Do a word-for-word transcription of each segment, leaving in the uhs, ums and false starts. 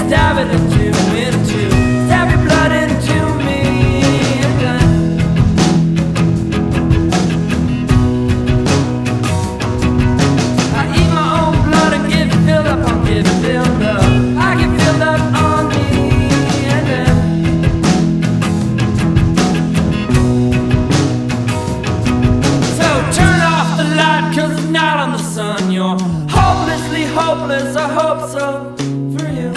stab it into, into, stab your blood into me. And then I eat my own blood and get filled up, I'll get filled up. I get filled up on me. And then so turn off the light, cause it's not on the sun. You're hopelessly hopeless, I hope so for you.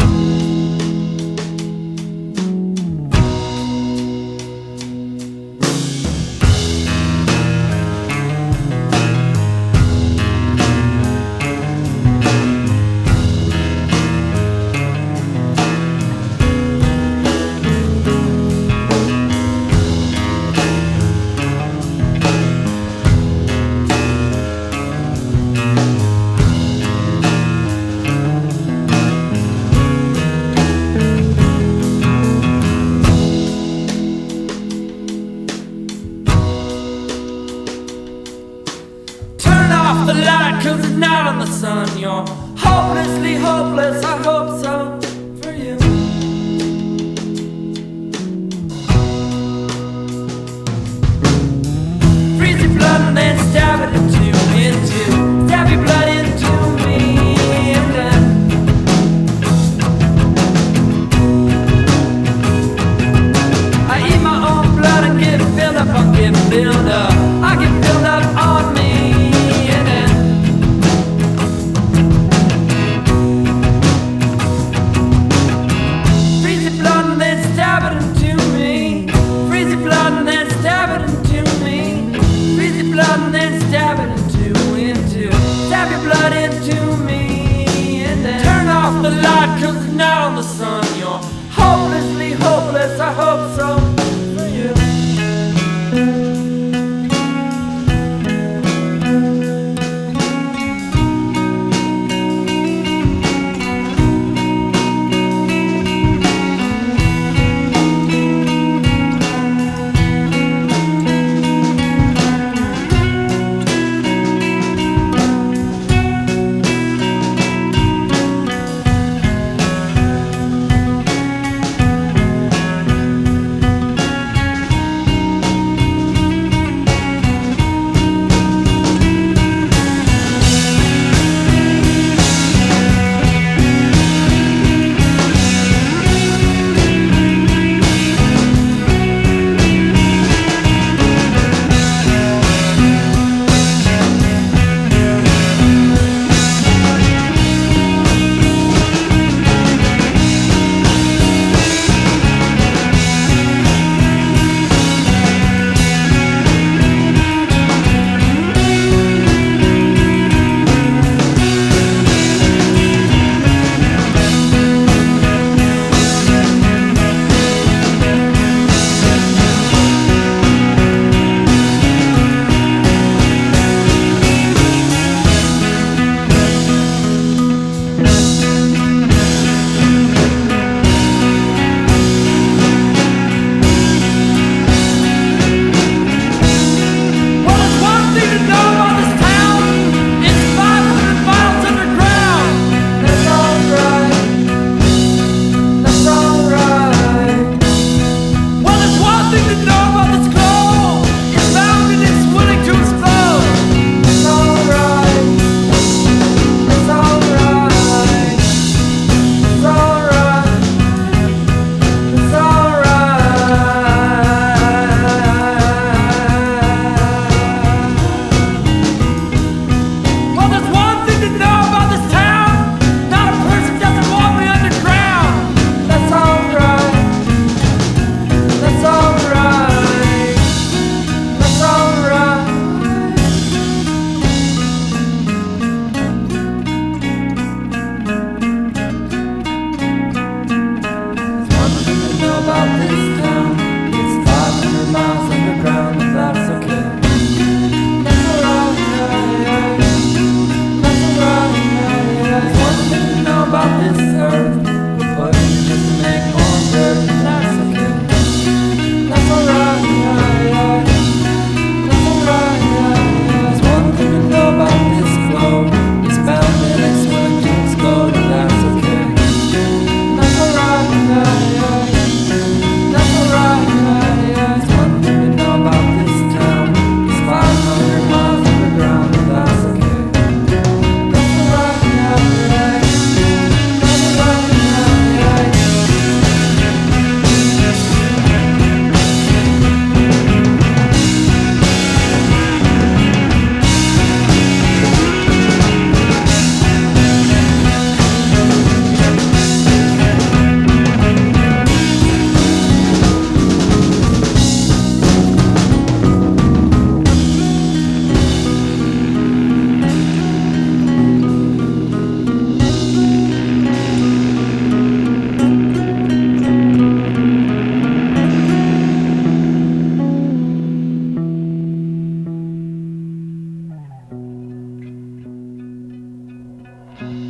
Off the light, cause it's not on the sun. You're hopelessly hopeless, I hope so for you. Freeze your blood and then stab it into, into, stab your blood into me. And then I eat my own blood and get filled up, I'll get filled up. I get filled up on me. And then stab it into, into, stab your blood into me. And then turn off the light, cause it's not on the sun. You're hopelessly hopeless, I hope so for you. Bye.